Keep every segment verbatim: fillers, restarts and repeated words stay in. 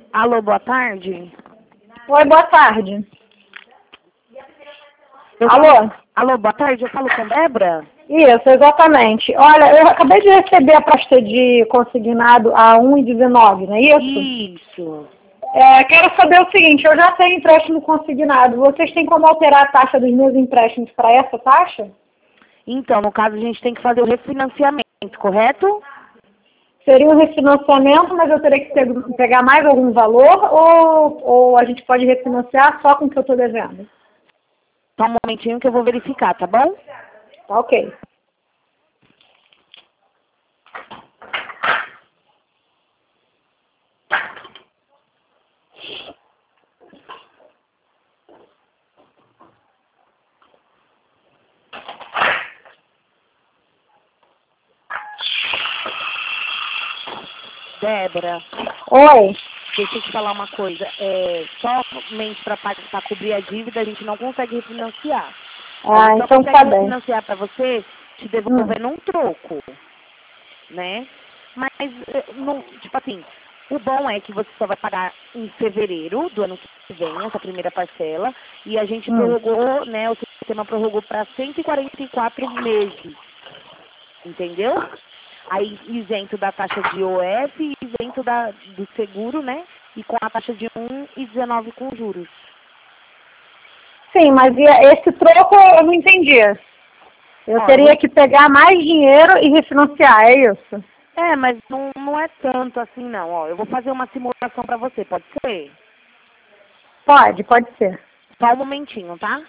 Alô, boa tarde. Oi, boa tarde. Eu Alô? falo- Alô, boa tarde. Eu falo com Débora? Isso, exatamente. Olha, eu acabei de receber a pasta de consignado a um e dezenove, não é isso? Isso. É, quero saber o seguinte, eu já tenho empréstimo consignado. Vocês têm como alterar a taxa dos meus empréstimos para essa taxa? Então, no caso, a gente tem que fazer o refinanciamento, correto? Seria um refinanciamento, mas eu teria que pe- pegar mais algum valor ou, ou a gente pode refinanciar só com o que eu estou devendo? Só um momentinho que eu vou verificar, tá bom? Tá ok. Débora, Oi. deixa eu te falar uma coisa. É, somente para cobrir a dívida, a gente não consegue refinanciar. A Ah, gente só então consegue tá bem. refinanciar para você te Hum. devolvendo um troco, né? Mas, eh, não, tipo assim, o bom é que você só vai pagar em fevereiro do ano que vem, essa primeira parcela, e a gente Hum. prorrogou, né, o sistema prorrogou para cento e quarenta e quatro meses, entendeu? Aí isento da taxa de O F, isento da, do seguro, né, e com a taxa de um e dezenove com juros. Sim, mas e esse troco eu não entendi. Eu Ó, eu teria vou, que pegar mais dinheiro e refinanciar, é isso? é, mas não, não é tanto assim não, ó, eu vou fazer uma simulação para você, pode ser? Pode, pode ser. Só um momentinho, tá?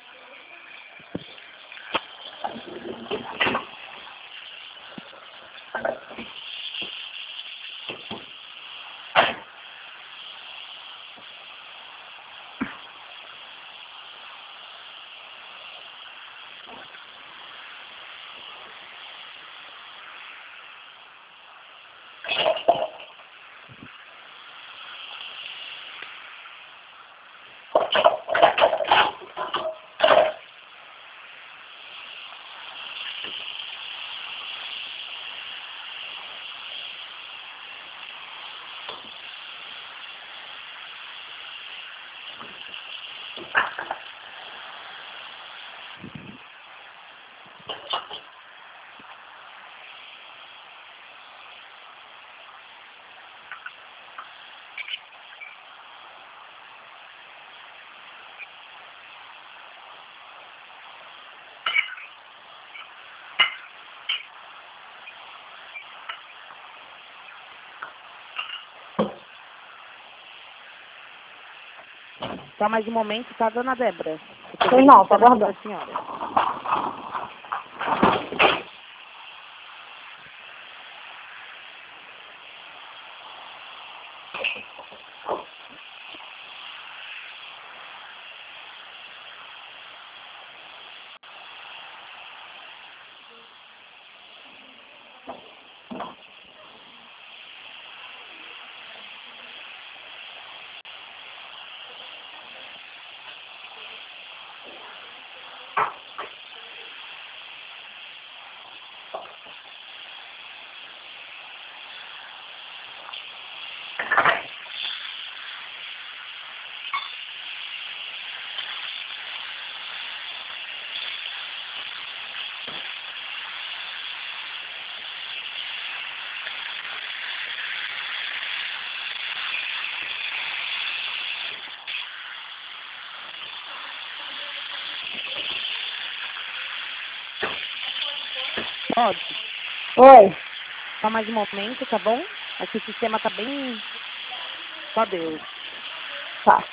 Só mais um momento, tá, dona Débora? Eu tô Pois não, tá verificando aqui aguardando. pra senhora. Pode? Oi. Só mais um momento, tá bom? Aqui o sistema tá bem... Só Deus. Tá.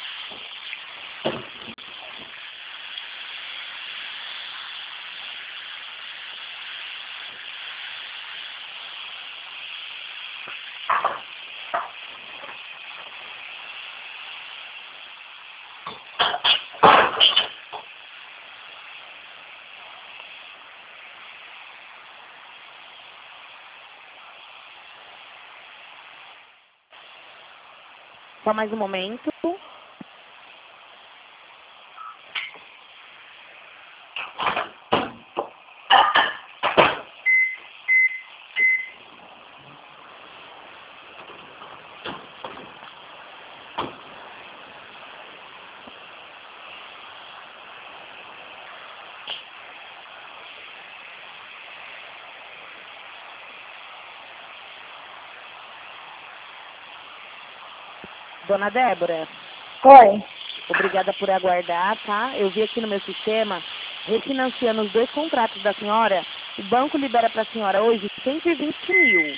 Só mais um momento. Dona Débora, Oi. obrigada por aguardar, tá? Eu vi aqui no meu sistema, refinanciando os dois contratos da senhora, o banco libera para a senhora hoje cento e vinte mil.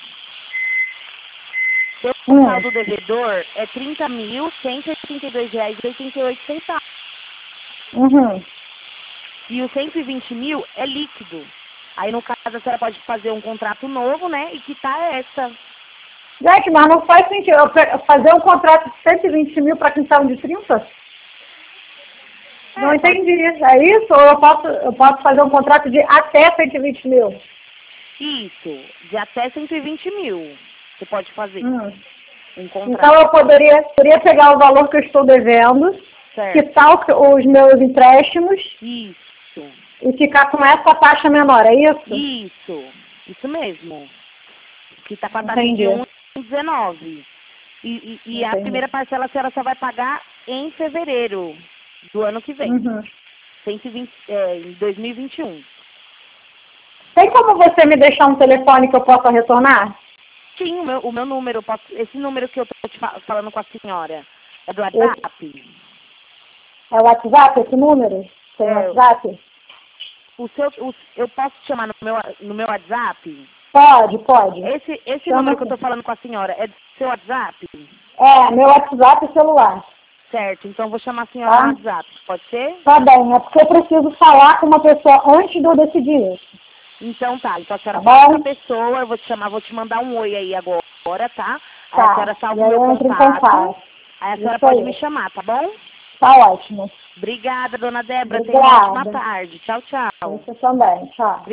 O total Hum. do devedor é trinta mil, cento e oitenta e dois reais e oitenta e oito centavos. Uhum. E os cento e vinte mil é líquido. Aí, no caso, a senhora pode fazer um contrato novo, né? E quitar essa. Gente, mas não faz sentido eu pe- fazer um contrato de cento e vinte mil para quem saiu de trinta? É, Não pode- entendi. É isso? Ou eu posso, eu posso fazer um contrato de até cento e vinte mil? Isso, de até cento e vinte mil. Você pode fazer Hum. um contrato. Então eu poderia, poderia pegar o valor que eu estou devendo, Certo. quitar o- os meus empréstimos Isso, e ficar com essa taxa menor, é isso? isso, isso mesmo. Que tá com a taxa Entendi. de um vírgula dezenove. E, e, e a Entendi. primeira parcela a senhora só vai pagar em fevereiro do ano que vem. Uhum. cento e vinte, é, em dois mil e vinte e um. Tem como você me deixar um telefone que eu possa retornar? Sim, o meu, o meu número, eu posso, esse número que eu tô te fa- falando com a senhora, é do WhatsApp? É o WhatsApp esse número? Tem É. WhatsApp? O seu, o- eu posso te chamar no meu, no meu WhatsApp? Pode, pode. Esse, esse Chama número que eu sim. tô falando com a senhora é do seu WhatsApp? É, meu WhatsApp e celular. Certo, então eu vou chamar a senhora Tá? no WhatsApp, pode ser? Tá bem, é porque eu preciso falar com uma pessoa antes de eu decidir isso. Então tá, então a senhora Tá fala com bom? a pessoa, eu vou te chamar, vou te mandar um oi aí agora, tá? Aí Tá. a senhora salva E o aí meu eu entro em contato, contato. aí a senhora Isso pode aí. me chamar, tá bom? Tá ótimo. Obrigada, dona Débora, tenha uma ótima Obrigada. tarde. Tchau, tchau. Você também. Tchau.